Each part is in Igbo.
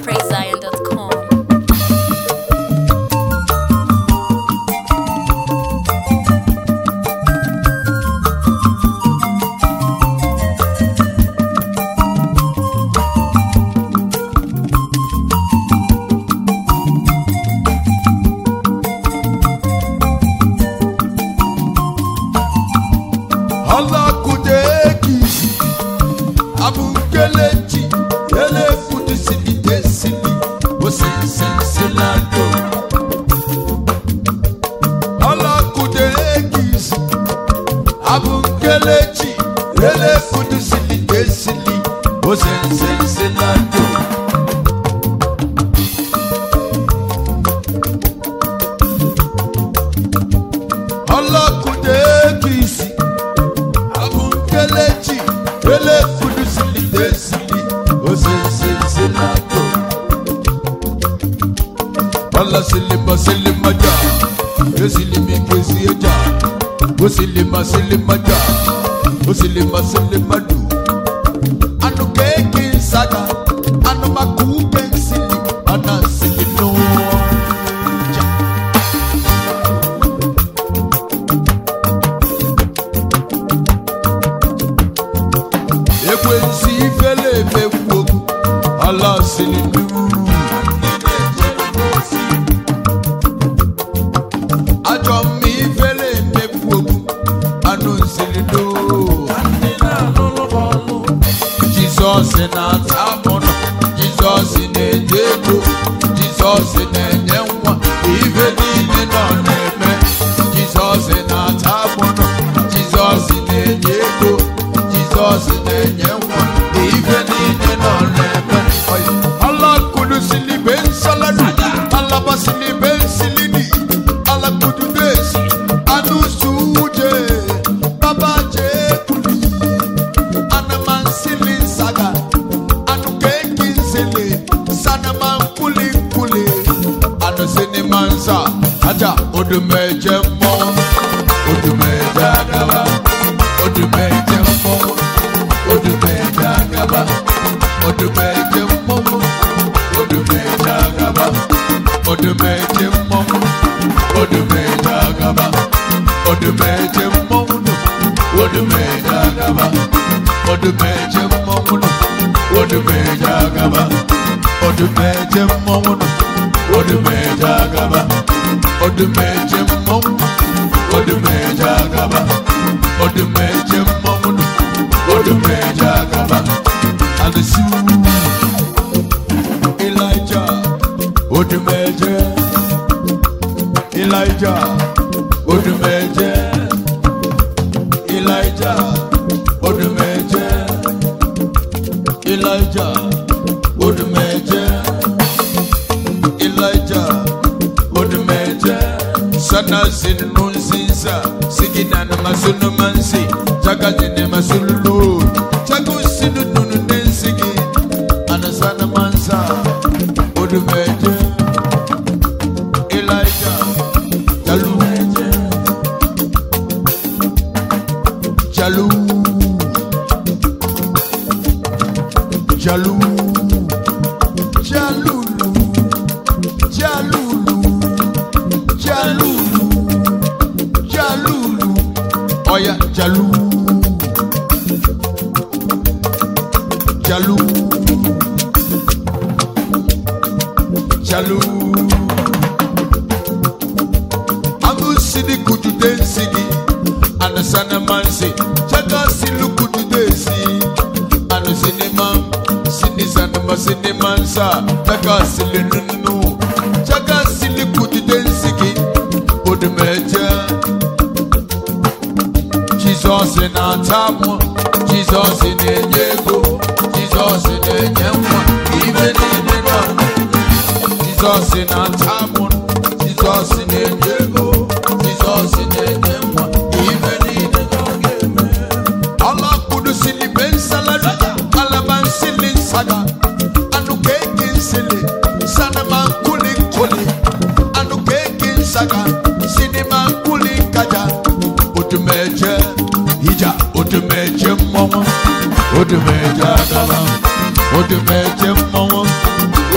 PraiseZion.com.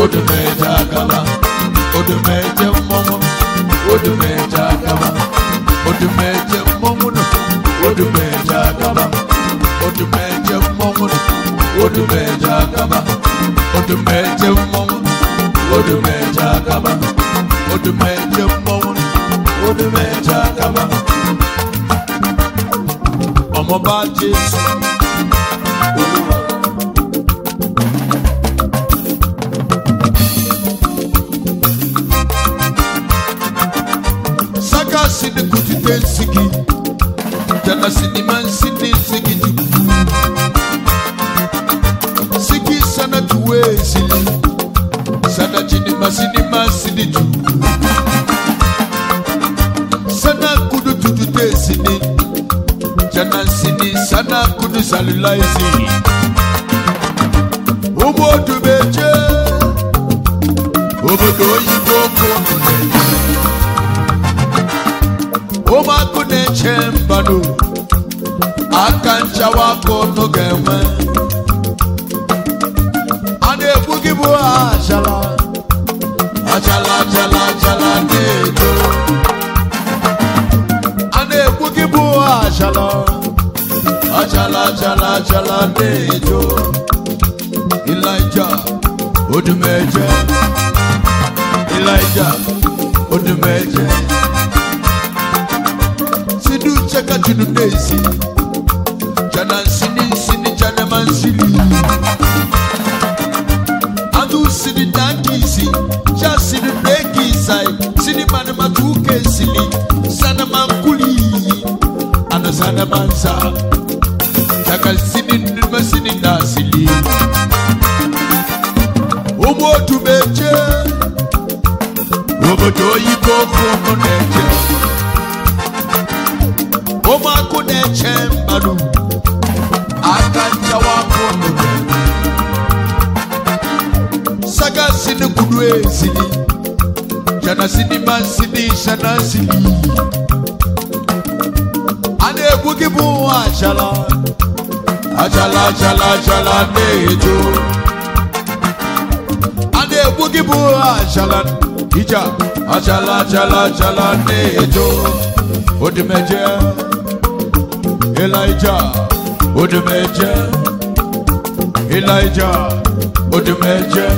Odumeja Gaba, Odumeja Momo, Odumeja Gaba, Odumeja Momo, Odumeja Gaba, Odumeja Momo, Odumeja Gaba, Odumeja Momo, Odumeja Gaba, Odumeja Momo, Odumeja Gaba. Ọmọ bá Jésù. Sini kutite sigi, jana sini man sini sigi jibu. Sigi sana tuwe sini, sana chini masini jibu. Sana kudu tutute sini, jana sini sana kudu salulai sini. Omo tubeje, omo doyi boko tubeje. Oma kune chembano akancha wako nogeme ane bugibu ajala nejo ane bugibu ajala nejo Elijah Odumeje Chaka to the daisy, Jana Sini, Jana Mansili. Adu Sini Dankisi, just see the breaky side, Sini Manamatuke Sili, Sanamankuli, and the Sanamansa. Chaka Sini Masini Nasili. Omo to Beche, Roboto Yiko from Nature. Oma kune chembadu akancha wako nugeme Saga sini kudwe sini Jana sini mansini shana sini Ane bugibu ajala nejo Ane bugibu ajala Ija ajala nejo Odumeje Elijah, Odumeje, Odumeje,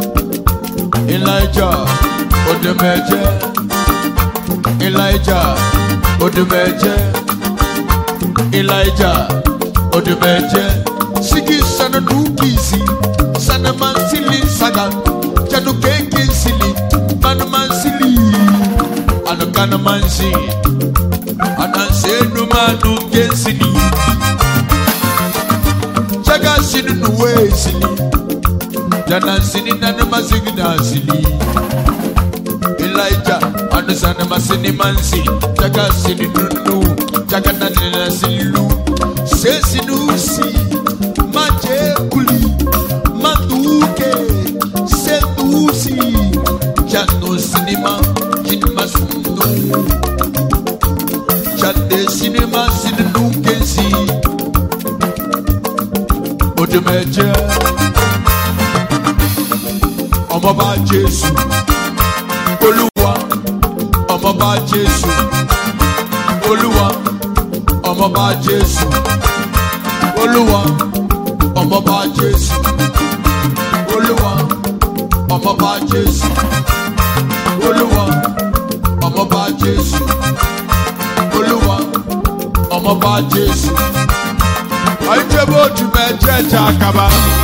Odumeje, Sigi sana nukisi, sana mansili saga, janu keke sili, manu mansili, anokana mansi. Anansenu manu gensini Chaga sinu nuwe sini Jana sini nanu masigi nasili Elijah anusana masini mansi Chaga sinu nunu Chaga nanu nasilu Se sinu si Maje kuli Manduke Se dusi Jano sinima Jinma sundu Chande cinema sinu nunkensi Odumeje Ọmọ bá Jésù Olúwa Ọmọ bá Jésù Olúwa Ọmọ bá Jésù Olúwa Ọmọ bá Jésù Olúwa Ọmọ bá Jésù Olúwa Ọmọ bá Jésù Olúwa Ọmọ bá Jésù Ajebo Odumeje Jakaba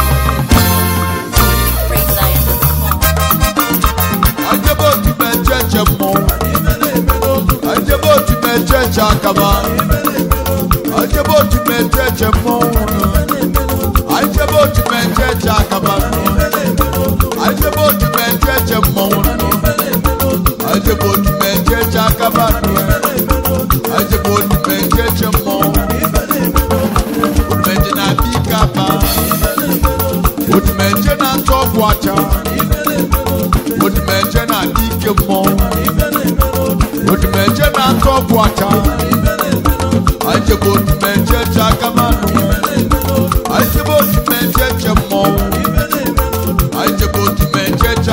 Ajebo Odumeje Jemo Ajebo Odumeje Jakaba Ajebo Odumeje Jemo Ajebo Odumeje Jakaba Ajebo Odumeje Jemo Ajebo Odumeje Jakaba Ajebo Odumeje Jemo Odumeje na bikapa Odumeje na togwacha Odumeje na dikemo Odumeje na togwacha Ajebo Odumeje Jakaba Ajebo Odumeje Jemo Ajebo Odumeje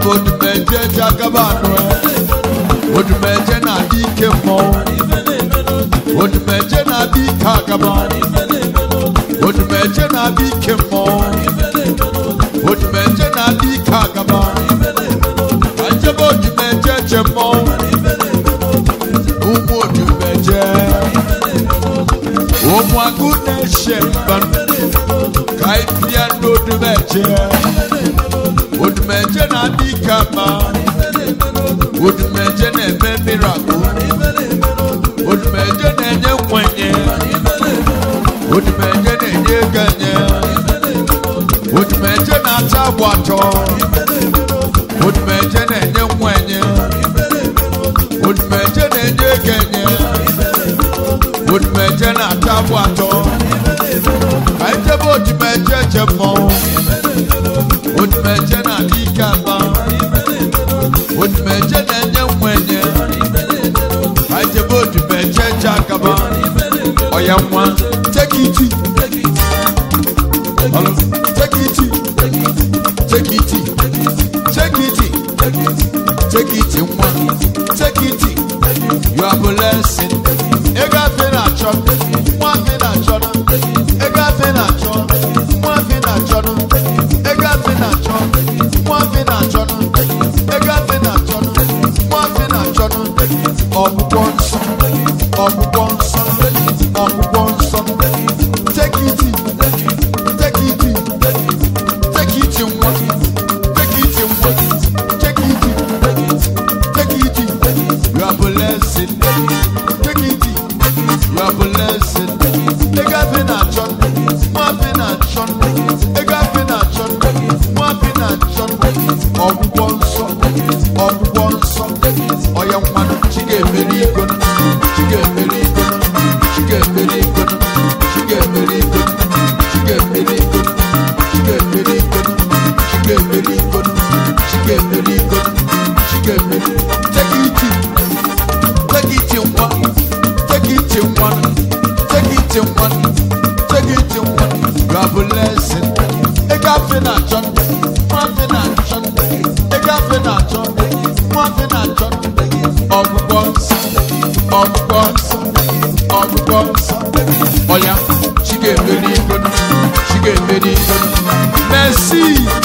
Odumeje Jagabano, Odumeje na dike mo, Odumeje na dike Agaban, Odumeje na dike mo, Odumeje na dike Agaban, Ajabo Odumeje Jemo, Umu Odumeje, Umu Agune Shemban, Kaipia no Odumeje. Odumeje na dikama, Odumeje na eme miracle, Odumeje na enye nkwenye, Odumeje na enye ganye, Odumeje na tabwato, Odumeje na enye nkwenye, Odumeje na enye ganye, Odumeje na tabwato, Kaitebo Odumeje jemo. Odumeje na dikama, Odumeje na enye mwenye, Ajebo Odumeje Jagaba, Oyamwa, take it, take it, take it, take it, take it, take it, you are blessed. Ega fena chon, mwa fena chon, ega fena chon, mwa fena chon. Ega fena chon, mwa fena chon, ega fena chon, mwa fena chon. Obu bonso, take it, take it, take it in one, take it in one, take it, take it, you are blessed, take it, you are blessed. Ega fena chon, mwa fena chon, ega fena chon. Oya mwana chige meriko, chige meriko, chige meriko, chige meriko, chige meriko, chige meriko, chige meriko, chige meriko, chige meriko. Take it in one, take it in one, take it in one, take it in one. You are blessed. Ega fena chon. Oya, she get very good. Merci.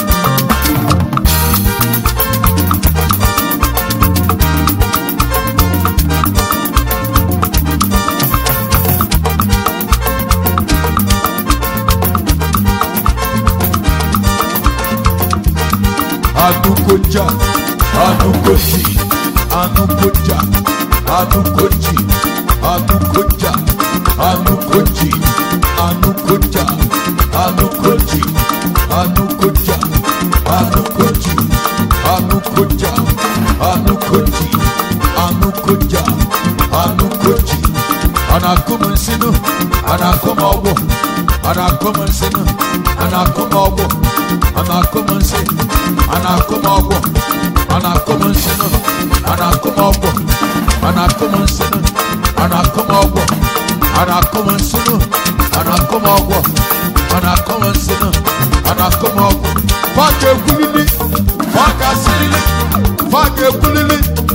Anukoja, Anukoji, Anukoja, Anukoji, Anukoja, Anukoji, Anukoja, Anukoji, Anukoja, Anukoji, Anukoja, Anukoji, Anukoja, Anukoji, Anakumansinu, Anakumawo, Anakumansinu, Anakumawo, Anakumansinu. Anakumawo, anakumansinu, anakumawo, anakumansinu, anakumawo, anakumansinu, anakumawo, anakumansinu, anakumawo. Fake kulili, fake silili, fake kulili,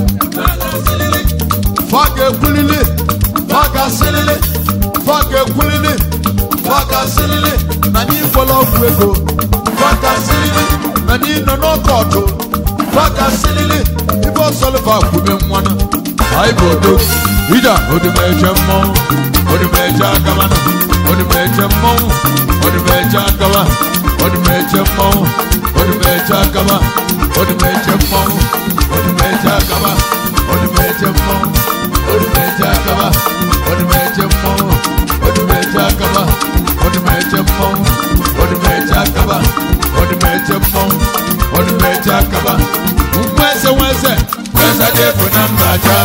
fake kulili, fake silili, fake kulili, fake silili. Nani follow kwego, fake silili. Nani no koto, faka silili, ibo solva kube mwana. I go do, ida, Odumeje mo, Odumeje Agabano, Odumeje mo, Odumeje Agaba, Odumeje mo, Odumeje Agaba, Odumeje mo, Odumeje Agaba, Odumeje mo, Odumeje Agaba, Odumeje mo, Odumeje Agaba, Odumeje mo, Odumeje Agaba. Odumeje mo, Odumeje Agaba. Weze de funambaja.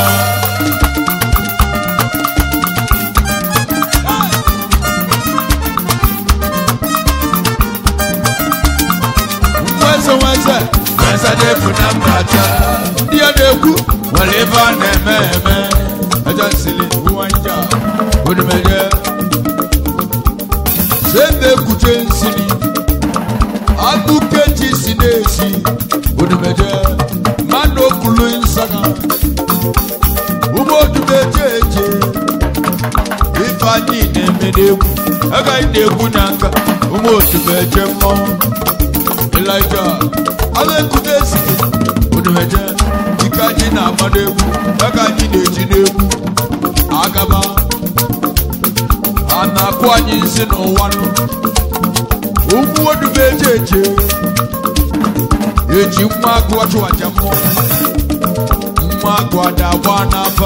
Weze de funambaja. Dia de ku, waliva nememe. Aja sili uwanja. Odumeje. Zembe kuche sili. Adukeji sinesi. Odumeje. Ifeanyi na-eme n'egwu agaghị na-egwu n'aka ụmụ otu meje mmọnwụ Elijah Alekuta esike onumeje ike anyị na-agba n'egwu aka anyị na-eji n'egwu agaba a na-akụ anyị nsị n'ụwa ụmụ onumeje eji nwa agụ ọchụ aja mmụọ nwa agụ ada agba n'afa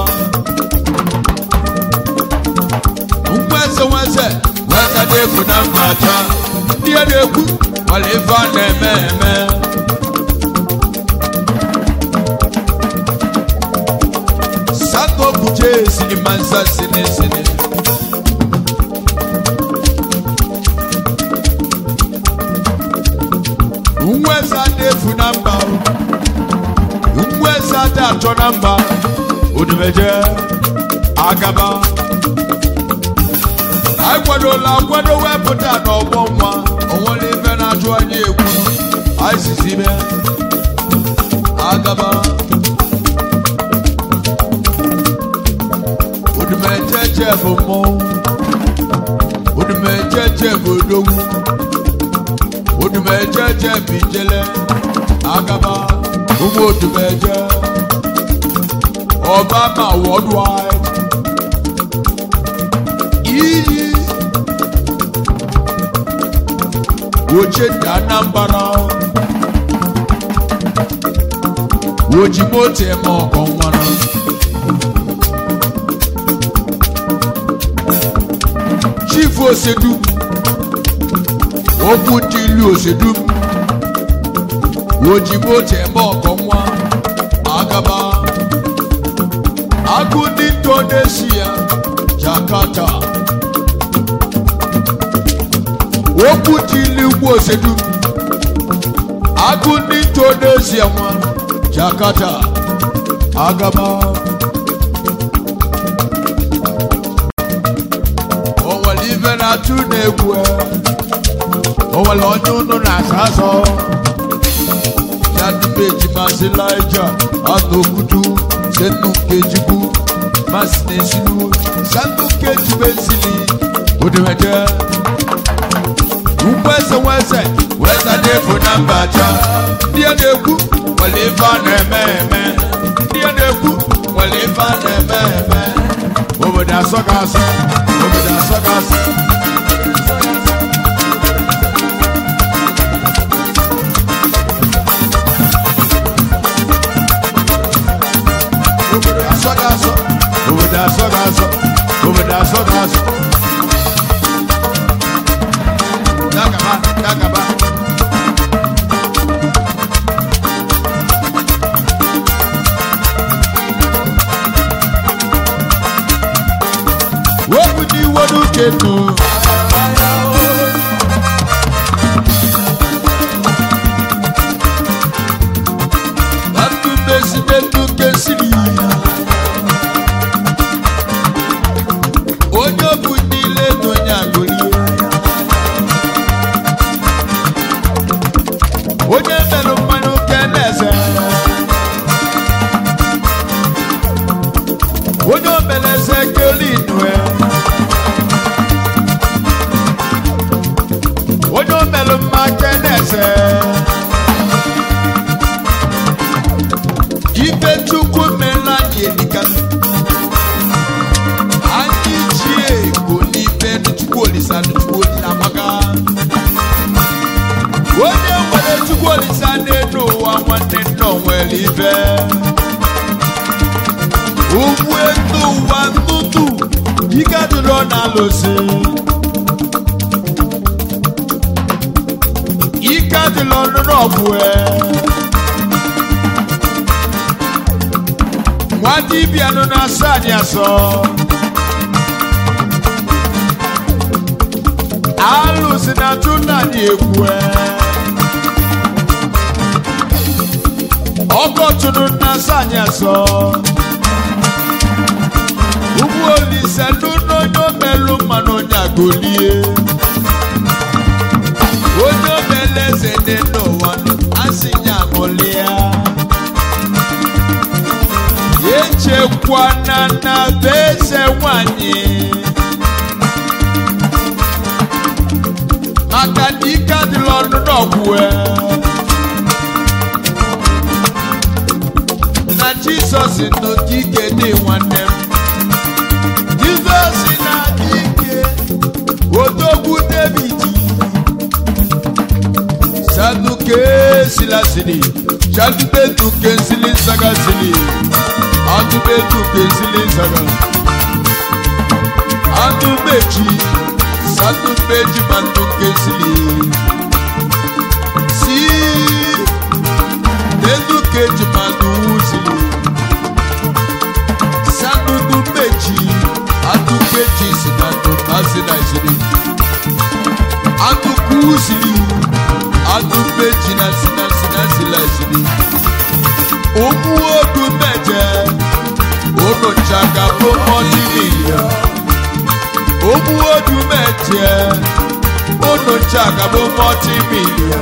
nweze na-ekwu na mmacha ndị a na-ekwu wale ife a na-eme eme Sango buje sinima nsa sine nweze na-efu na mba nweze na-achọ na mba odumeje agaba akwado wepụta n'ọgbọ nwa onwere ife na-achụ anyị egwu anyị sizi mee agaba odumejeje bụ mmọnwụ odumejeje bụ odogwu odumejeje bụ ijele agaba ụmụ odumeje Obama worldwide iyi Oche Anambra Ojimote moko nwana Chief Osedu Okwutilu Osedu Ojimote moko nwa agaba Agudi Indonesia Jakarta Okwutilu Osedu Agudi Indonesia Jakarta agaba Owalive na tunegwe Owalonyo na saso Yadubeji Masilaija Anokutu Senukejibu Masnesilu Sanukejibesili Odemeje Weze Weza defu nambacha Dia deku Walifa nememe Dia deku Walifa nememe Oboda sokasi Oboda sokasi Oboda sokasi Oboda sokasi Oboda sokasi Nakaba Wobudi wodu ketu Batu besidentu kesili Ojo budile nonya goli Oje melu manu kenese Ojo melese kelinwe Ojo melu makenese Ife chukwu melani elikan Anji chie konife nuchukwu olisa nuchukwu olinamaka Oje mwele chukwu olisa nenu wa mwane no mweli ife Uwetu wa ntutu Ikadulo na losi Ikadulo nrobwe Mwati biano na sanya so Alusi na tuna ni ekwe Oko tunu na sanya so Uwoli seluno yo melu mano nyagolie Ojo meleze neno wanu asinya molia Yeche kwana na beze wanyi ikadi lọnu n'ọgwụwe na Jizọs n'okike dị nwanne m Jizọs na-adị ike odogwu David saduke silasili jadubeduke nsili sagasili adubeduke nsili saga adubeji sadubeji manduke nsili si deduke jimaduzili sadubeji adukeji sinadu mazinazili adukuzili adubeji na sinazilazili omuodu meje onochaga bomolilia omuodu meje onochaga bomotimilia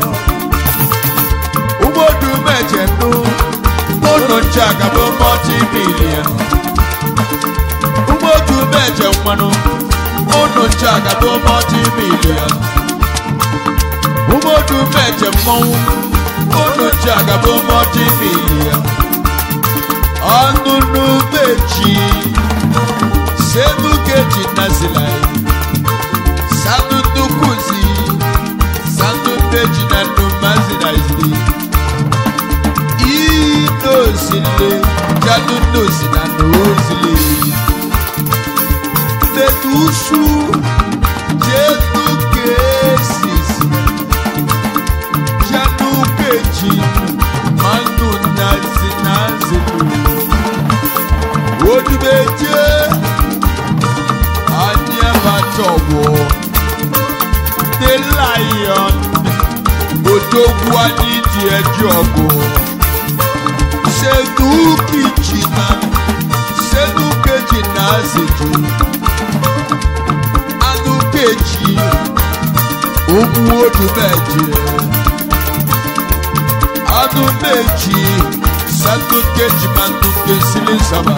omuodu meje no onochaga bomotimilia omuodu meje mwano onochaga bomotimilia omuodu meje mmanwu onochaga bomotimilia anunu beji sedukeji nazilai sadudukuzi sadubeji na numazinaizli inosile jadunosi na nozili bedusu jedukesis jadukeji manu nazinazili odubeje anyabatobo the lion odogwu anidi ejogo sedukeji na azeji adukeji ogwu odubeje adubeji sadukeji manduke silisaba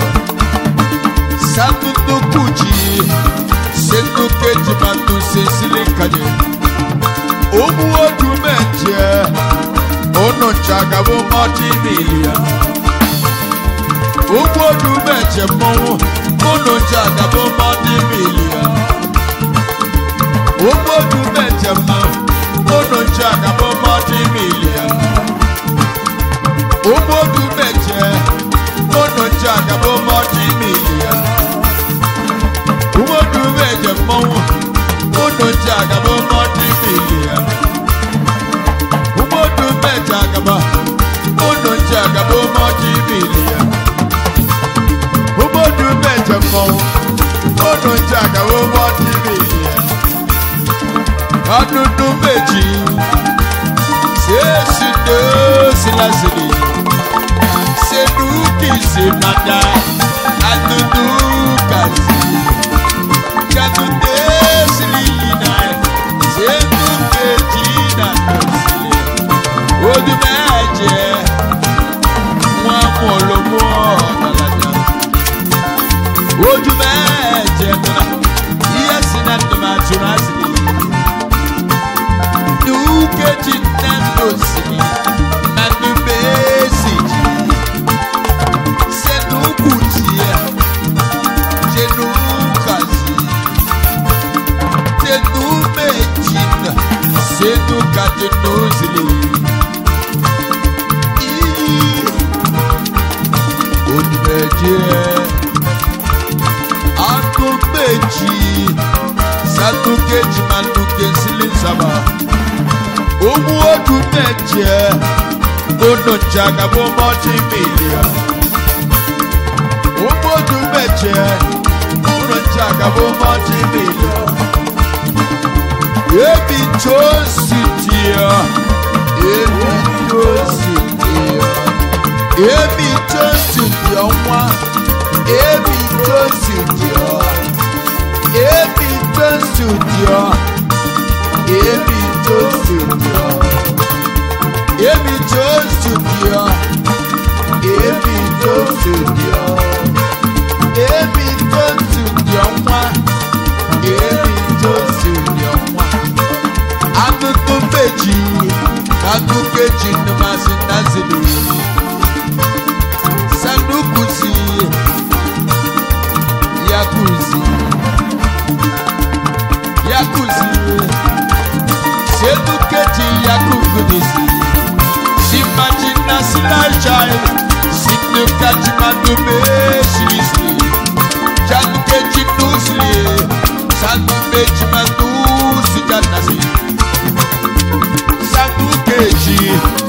sadudukuji sedukeji manduse silikanye omu odumeje onochaga bomotimilia omu odumeje mmanwu onochaga bomotimilia omu odumeje mmanwu onochaga bomotimilia omu odumeje onochaga bomotimilia umodu meje mmanwu onochaga bomotimilia umodu meje agaba onochaga bomotimilia umodu meje mmanwu onochaga bomotimilia adudu meji sesido silasili seduki simada adudu kazi jadude silina seduke jina sile odumeje mwa molomo dalada odumeje na yesina tomatuna sile duke jina sile manubesi sedukutia sedukatinozili odumeje adumeji sadukeji manduke silisaba omu odumeje onochaga bomotimilia omu odumeje onochaga bomotimilia ebi tositia nwa ebi tositia nwa Sanuke Chinamasi Nazili Sanukusi Yakuzi Yakuzi Senuke Yakukudisi Simajina Silal Child Sinuka Chimadume Silisli Januke Chinusli Sanuke Chimadusi Janasi Sanukeji